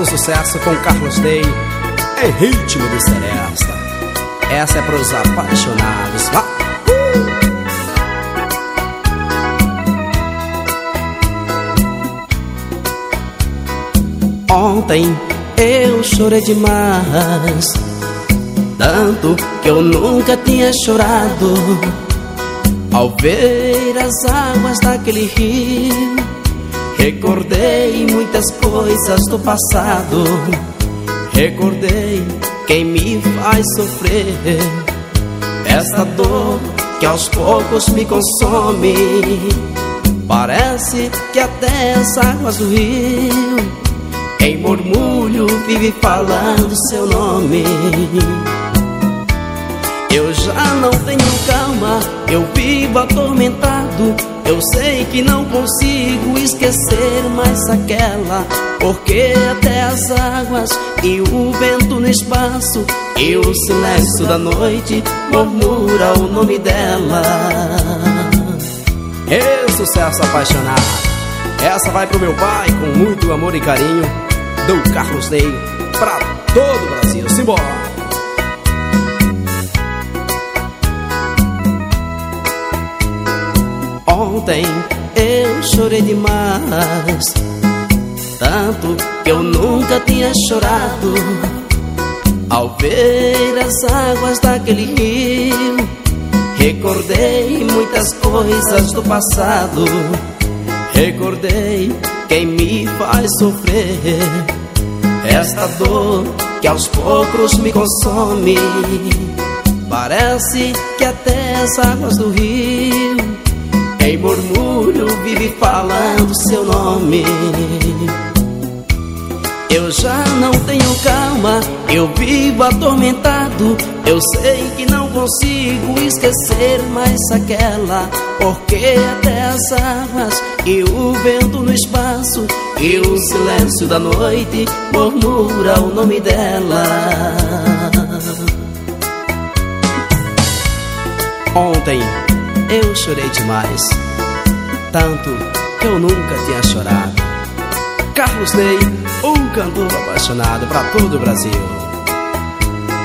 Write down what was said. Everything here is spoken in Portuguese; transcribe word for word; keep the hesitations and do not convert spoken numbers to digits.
um sucesso com Carlos Day em ritmo de seresta. Essa é pros apaixonados. Vá! Ontem eu chorei demais, tanto que eu nunca tinha chorado, ao ver as águas daquele rio. Recordei muitas coisas do passado, recordei quem me faz sofrer. Esta dor que aos poucos me consome, parece que até as águas do rio em murmúrio vive falando seu nome. Eu já não tenho calma, eu vivo atormentado. Eu sei que não consigo esquecer mais aquela, porque até as águas e o vento no espaço e o silêncio da noite murmura o nome dela. Esse sucesso apaixonado, essa vai pro meu pai com muito amor e carinho, do Carlos Day pra todo o Brasil. Simbora! Ontem eu chorei demais, tanto que eu nunca tinha chorado, ao ver as águas daquele rio. Recordei muitas coisas do passado, recordei quem me faz sofrer. Esta dor que aos poucos me consome, parece que até as águas do rio em murmúrio vive falando seu nome. Eu já não tenho calma, eu vivo atormentado. Eu sei que não consigo esquecer mais aquela, porque até as águas e o vento no espaço e o silêncio da noite murmura o nome dela. Ontem eu chorei demais, tanto que eu nunca tinha chorado. Carlos Day, um cantor apaixonado pra todo o Brasil.